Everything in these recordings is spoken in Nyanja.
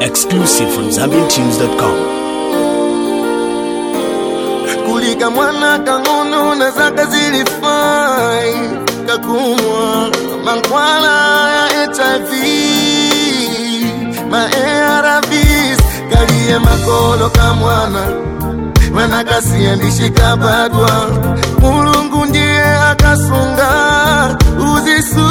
Exclusive from ZambianTunes.com. Kulika mwana kangono na zaka zilifai kakumwa mankwala ya HIV ma ARVs kaliye makolo kamwana mwana kasiandishika badwa Mulungu ndiye akasunga uzisunge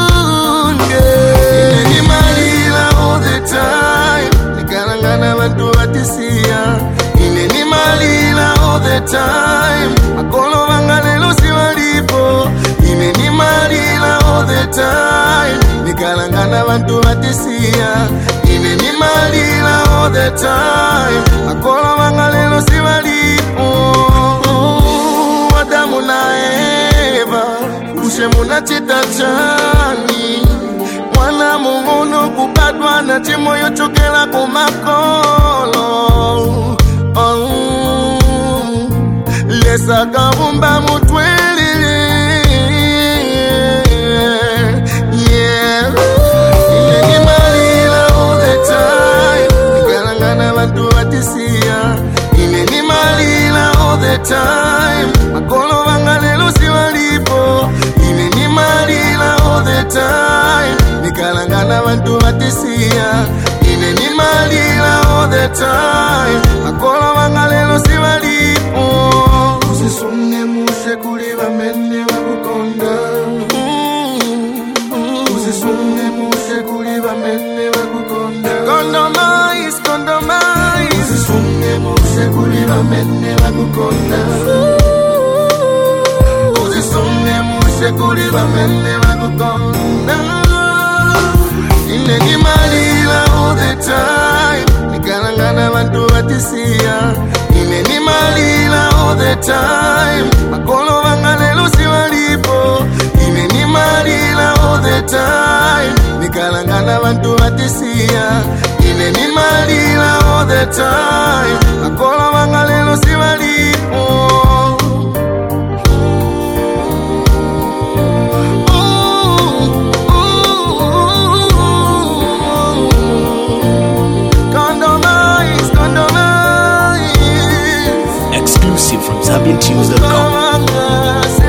ni malila all the time nikalangana bantu batisia ni malila all the time makolo bangalelo siwalipo ni malila all the time nikalangana bantu batisia ni malila all the time makolo bangalelo siwalipo Adamu na Eva ushemuna chitachani mwana mungono kubadwa na chimoyo chokela kumakolo Lesa kabumba mutwelile Yeah ni malila all the time nikalangana bantu batisia ni malila all the time makolo bangalelo siwalipo ni malila all the time nikalangana bantu batisia ni malila all the time makolo bangalelo siwalipo Usisunge mushe kuliba mene wakukonda Usisunge mushe kuliba mene wakukonda Condomize, condomize Usisunge mushe kuliba mene wakukonda Usisunge mushe kuliba mene wakukonda ni malila all the time nikalangana bantu batisia ni malila all the time makolo bangalelo siwalipo ni malila all the time nikalangana bantu batisia ni malila all the time makolo bangalelo siwalipo Exclusive from ZambianTunes.com.